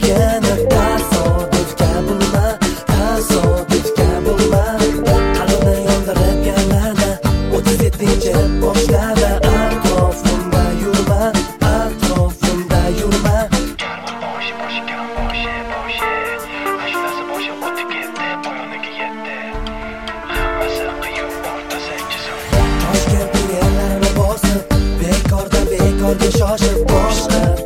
meni tasodifga bulma, tasodifga bulma. Qalbni yondirib yanada 37-chi boshlarda atrofimda yurma, atrofimda yurma. Boshi ashulasi boshi o'tib ketdi, poyoniga yetdi. Hammasi qiyin, o'rtasi chiziq. Toshkentning yerlarini bosib, bekordan bekorga shoshib boshqa